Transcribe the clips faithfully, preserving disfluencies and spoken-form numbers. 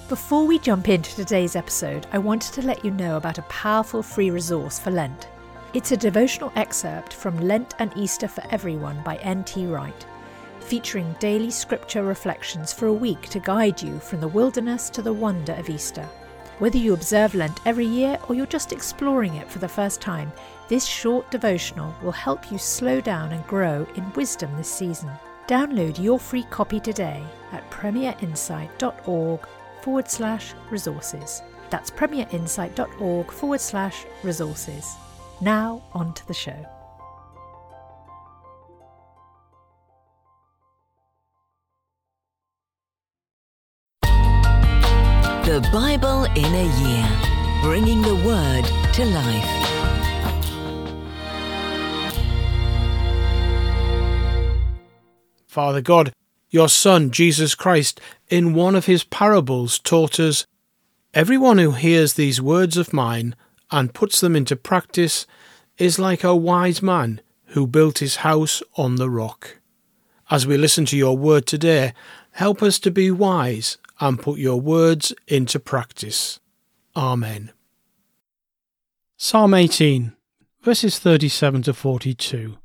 Before we jump into today's episode, I wanted to let you know about a powerful free resource for Lent. It's a devotional excerpt from Lent and Easter for Everyone by N T Wright, featuring daily scripture reflections for a week to guide you from the wilderness to the wonder of Easter. Whether you observe Lent every year or you're just exploring it for the first time, this short devotional will help you slow down and grow in wisdom this season. Download your free copy today at premierinsight.org forward slash resources. That's premierinsight.org forward slash resources. Now on to the show. The Bible in a Year, bringing the Word to life. Father God, your Son, Jesus Christ, in one of his parables taught us, "Everyone who hears these words of mine and puts them into practice is like a wise man who built his house on the rock." As we listen to your word today, help us to be wise and put your words into practice. Amen. Psalm eighteen, verses thirty-seven to forty-two.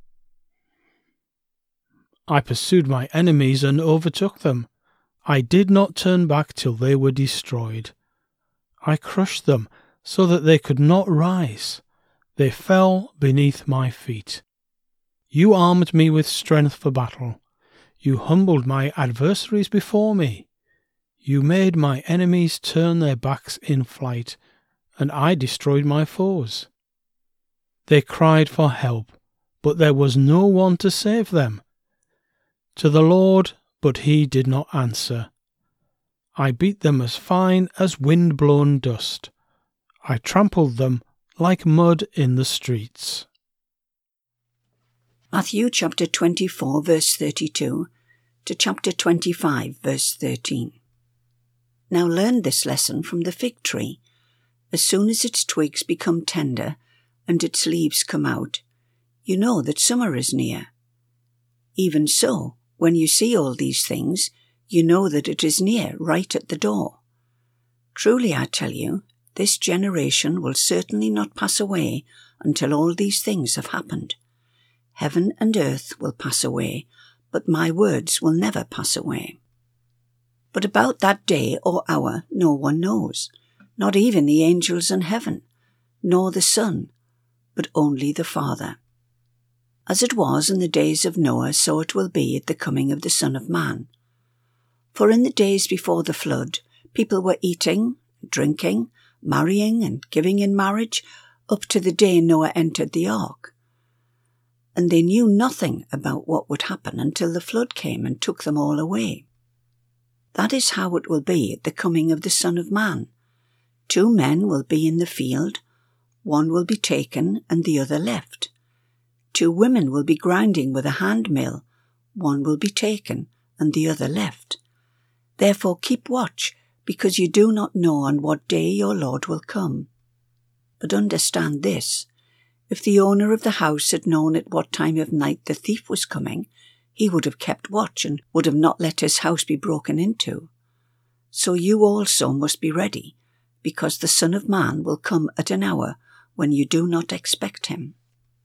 I pursued my enemies and overtook them. I did not turn back till they were destroyed. I crushed them so that they could not rise. They fell beneath my feet. You armed me with strength for battle. You humbled my adversaries before me. You made my enemies turn their backs in flight, and I destroyed my foes. They cried for help, but there was no one to save them. To the Lord, but he did not answer. I beat them as fine as wind-blown dust. I trampled them like mud in the streets. Matthew chapter twenty-four, verse thirty-two to chapter twenty-five, verse thirteen. Now learn this lesson from the fig tree. As soon as its twigs become tender and its leaves come out, you know that summer is near. Even so, when you see all these things, you know that it is near, right at the door. Truly I tell you, this generation will certainly not pass away until all these things have happened. Heaven and earth will pass away, but my words will never pass away. But about that day or hour no one knows, not even the angels in heaven, nor the Son, but only the Father. As it was in the days of Noah, so it will be at the coming of the Son of Man. For in the days before the flood, people were eating, drinking, marrying, and giving in marriage, up to the day Noah entered the ark. And they knew nothing about what would happen until the flood came and took them all away. That is how it will be at the coming of the Son of Man. Two men will be in the field, one will be taken and the other left. Two women will be grinding with a hand mill, one will be taken and the other left. Therefore keep watch, because you do not know on what day your Lord will come. But understand this, if the owner of the house had known at what time of night the thief was coming, he would have kept watch and would have not let his house be broken into. So you also must be ready, because the Son of Man will come at an hour when you do not expect him.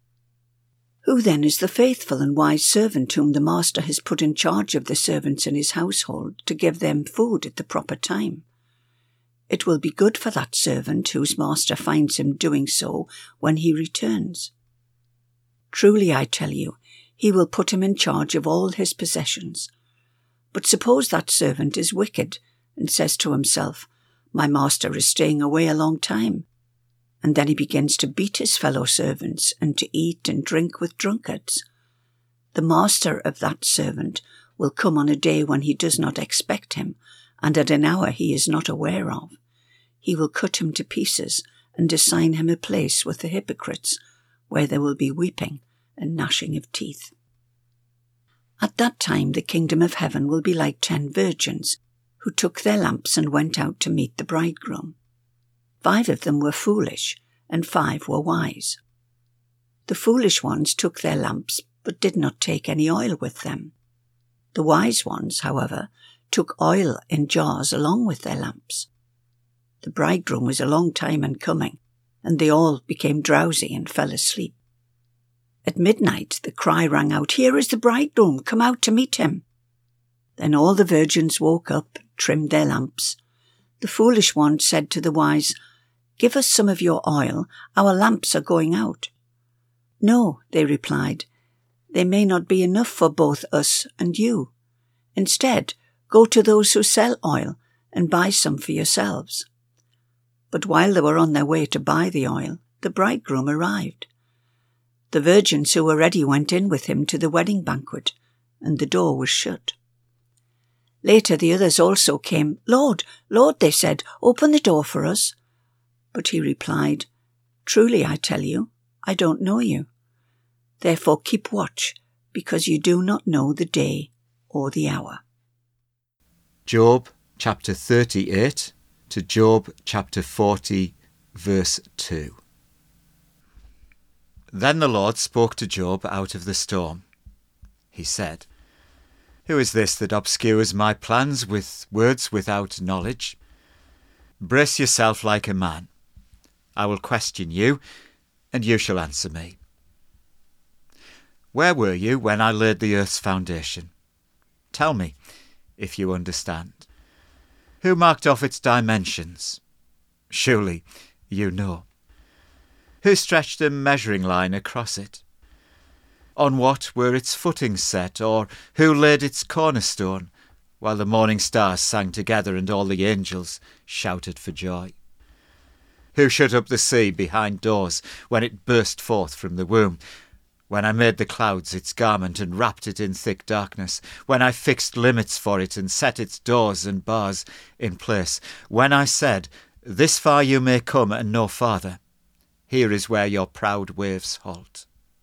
Who then is the faithful and wise servant whom the master has put in charge of the servants in his household to give them food at the proper time? It will be good for that servant whose master finds him doing so when he returns. Truly I tell you, he will put him in charge of all his possessions. But suppose that servant is wicked and says to himself, "My master is staying away a long time," and then he begins to beat his fellow servants and to eat and drink with drunkards. The master of that servant will come on a day when he does not expect him, and at an hour he is not aware of. He will cut him to pieces and assign him a place with the hypocrites, where there will be weeping and gnashing of teeth. At that time the kingdom of heaven will be like ten virgins, who took their lamps and went out to meet the bridegroom. Five of them were foolish, and five were wise. The foolish ones took their lamps, but did not take any oil with them. The wise ones, however, took oil in jars along with their lamps. The bridegroom was a long time in coming, and they all became drowsy and fell asleep. At midnight the cry rang out, "Here is the bridegroom, come out to meet him." Then all the virgins woke up, trimmed their lamps. The foolish ones said to the wise, "Give us some of your oil, our lamps are going out." "No," they replied, "there may not be enough for both us and you. Instead, go to those who sell oil and buy some for yourselves." But while they were on their way to buy the oil, the bridegroom arrived. The virgins who were ready went in with him to the wedding banquet, and the door was shut. Later the others also came. "Lord, Lord," they said, "open the door for us." But he replied, "Truly I tell you, I don't know you. Therefore keep watch, because you do not know the day or the hour." Job chapter thirty-eight to Job chapter forty, verse two. Then the Lord spoke to Job out of the storm. He said, "Who is this that obscures my plans with words without knowledge? Brace yourself like a man. I will question you, and you shall answer me. Where were you when I laid the earth's foundation? Tell me, if you understand. Who marked off its dimensions? Surely you know. Who stretched a measuring line across it? On what were its footings set, or who laid its cornerstone, while the morning stars sang together and all the angels shouted for joy? Who shut up the sea behind doors when it burst forth from the womb? When I made the clouds its garment and wrapped it in thick darkness, when I fixed limits for it and set its doors and bars in place, when I said, "This far you may come and no farther. Here is where your proud waves halt."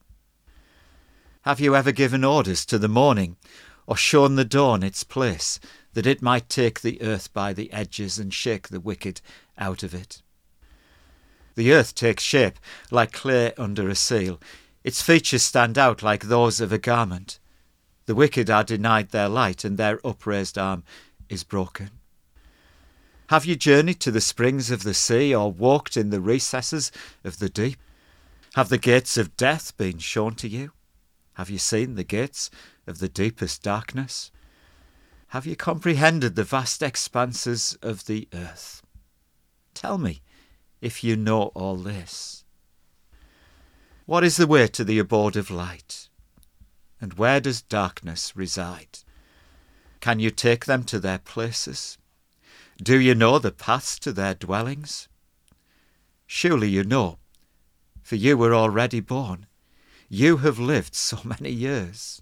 Have you ever given orders to the morning, or shown the dawn its place, that it might take the earth by the edges and shake the wicked out of it? The earth takes shape like clay under a seal. Its features stand out like those of a garment. The wicked are denied their light, and their upraised arm is broken. Have you journeyed to the springs of the sea, or walked in the recesses of the deep? Have the gates of death been shown to you? Have you seen the gates of the deepest darkness? Have you comprehended the vast expanses of the earth? Tell me, if you know all this. What is the way to the abode of light? And where does darkness reside? Can you take them to their places? Do you know the paths to their dwellings? Surely you know, for you were already born. You have lived so many years.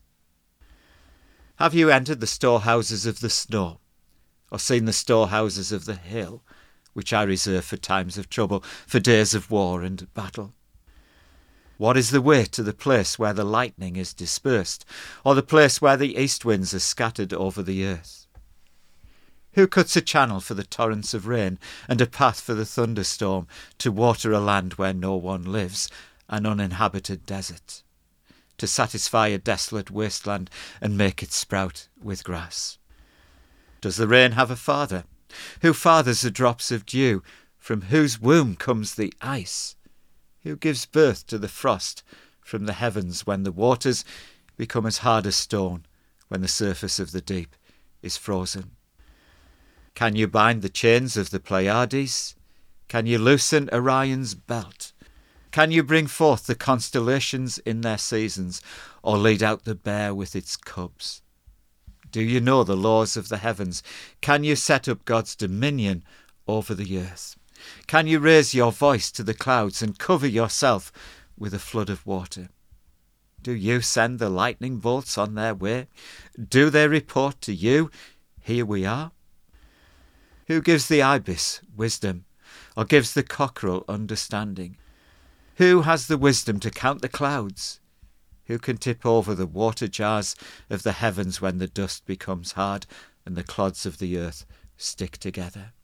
Have you entered the storehouses of the snow, or seen the storehouses of the hill, which I reserve for times of trouble, for days of war and battle? What is the way to the place where the lightning is dispersed, or the place where the east winds are scattered over the earth? Who cuts a channel for the torrents of rain, and a path for the thunderstorm, to water a land where no one lives, an uninhabited desert, to satisfy a desolate wasteland and make it sprout with grass? Does the rain have a father? Who fathers the drops of dew? From whose womb comes the ice? Who gives birth to the frost from the heavens, when the waters become as hard as stone, when the surface of the deep is frozen? Can you bind the chains of the Pleiades? Can you loosen Orion's belt? Can you bring forth the constellations in their seasons, or lead out the bear with its cubs? Do you know the laws of the heavens? Can you set up God's dominion over the earth? Can you raise your voice to the clouds and cover yourself with a flood of water? Do you send the lightning bolts on their way? Do they report to you, "Here we are"? Who gives the ibis wisdom, or gives the cockerel understanding? Who has the wisdom to count the clouds? Who can tip over the water jars of the heavens when the dust becomes hard and the clods of the earth stick together?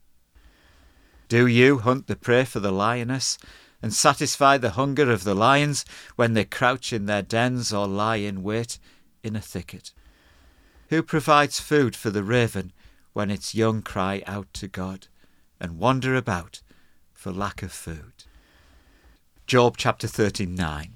Do you hunt the prey for the lioness, and satisfy the hunger of the lions when they crouch in their dens or lie in wait in a thicket? Who provides food for the raven when its young cry out to God and wander about for lack of food. Job chapter thirty-nine.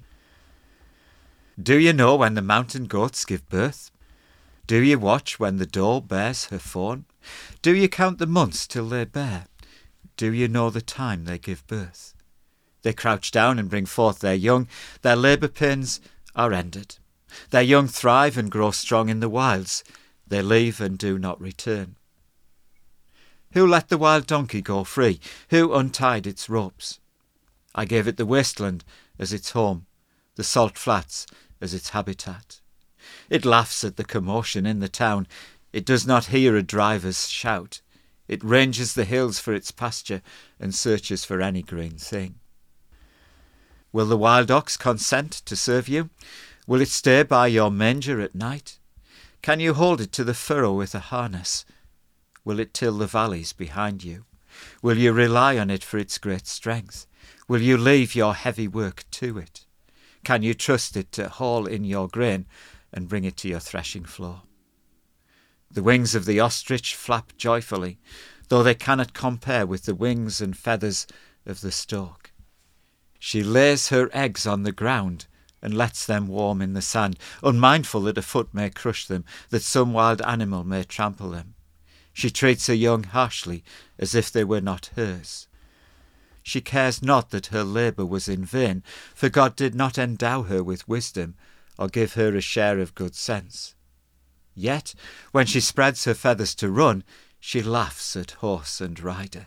Do you know when the mountain goats give birth? Do you watch when the doe bears her fawn? Do you count the months till they bear? Do you know the time they give birth? They crouch down and bring forth their young. Their labour pains are ended. Their young thrive and grow strong in the wilds. They leave and do not return. Who let the wild donkey go free? Who untied its ropes? I gave it the wasteland as its home, the salt flats as its habitat. It laughs at the commotion in the town. It does not hear a driver's shout. It ranges the hills for its pasture and searches for any green thing. Will the wild ox consent to serve you? Will it stay by your manger at night? Can you hold it to the furrow with a harness? Will it till the valleys behind you? Will you rely on it for its great strength? Will you leave your heavy work to it? Can you trust it to haul in your grain and bring it to your threshing floor? The wings of the ostrich flap joyfully, though they cannot compare with the wings and feathers of the stork. She lays her eggs on the ground and lets them warm in the sand, unmindful that a foot may crush them, that some wild animal may trample them. She treats her young harshly, as if they were not hers. She cares not that her labour was in vain, for God did not endow her with wisdom, or give her a share of good sense. Yet, when she spreads her feathers to run, she laughs at horse and rider.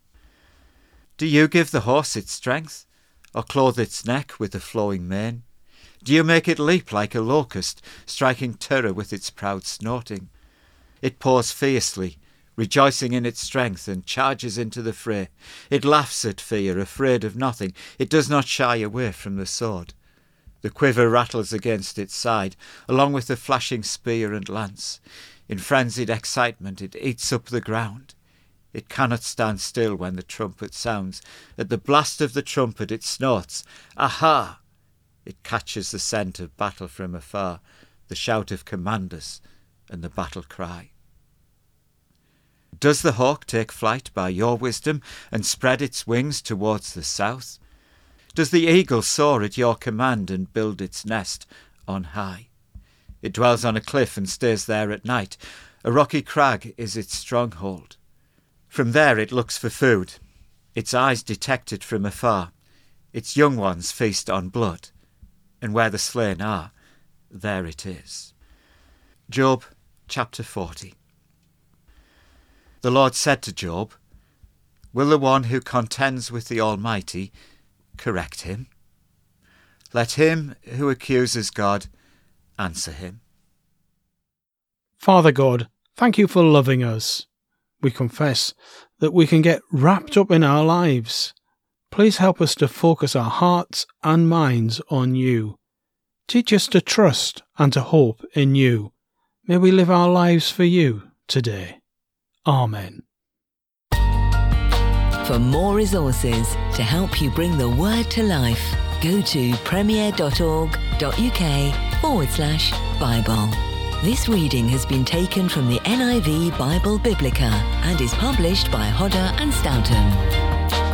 Do you give the horse its strength, or clothe its neck with a flowing mane? Do you make it leap like a locust, striking terror with its proud snorting? It paws fiercely, rejoicing in its strength, and charges into the fray. It laughs at fear, afraid of nothing. It does not shy away from the sword. The quiver rattles against its side, along with the flashing spear and lance. In frenzied excitement it eats up the ground. It cannot stand still when the trumpet sounds. At the blast of the trumpet it snorts. Aha! It catches the scent of battle from afar, the shout of commanders, and the battle cry. Does the hawk take flight by your wisdom and spread its wings towards the south? Does the eagle soar at your command and build its nest on high? It dwells on a cliff and stays there at night. A rocky crag is its stronghold. From there it looks for food. Its eyes detect it from afar. Its young ones feast on blood. And where the slain are, there it is. Job chapter forty. The Lord said to Job, Will the one who contends with the Almighty correct him? Let him who accuses God answer him. Father God, thank you for loving us. We confess that we can get wrapped up in our lives. Please help us to focus our hearts and minds on you. Teach us to trust and to hope in you. May we live our lives for you today. Amen. For more resources to help you bring the word to life, go to premier.org.uk forward slash Bible. This reading has been taken from the N I V Bible Biblica and is published by Hodder and Stoughton.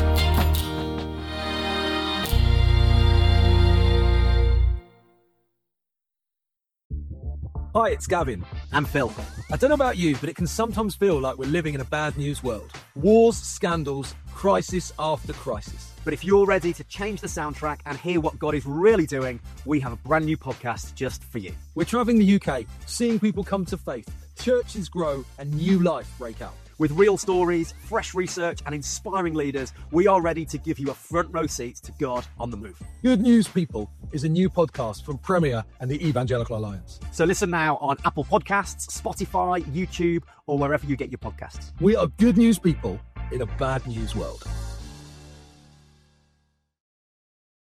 Hi, it's Gavin. I'm Phil. I don't know about you, but it can sometimes feel like we're living in a bad news world. Wars, scandals, crisis after crisis. But if you're ready to change the soundtrack and hear what God is really doing, we have a brand new podcast just for you. We're travelling the U K, seeing people come to faith, churches grow, and new life break out. With real stories, fresh research, and inspiring leaders, we are ready to give you a front row seat to God on the move. Good News People is a new podcast from Premier and the Evangelical Alliance. So listen now on Apple Podcasts, Spotify, YouTube, or wherever you get your podcasts. We are good news people in a bad news world.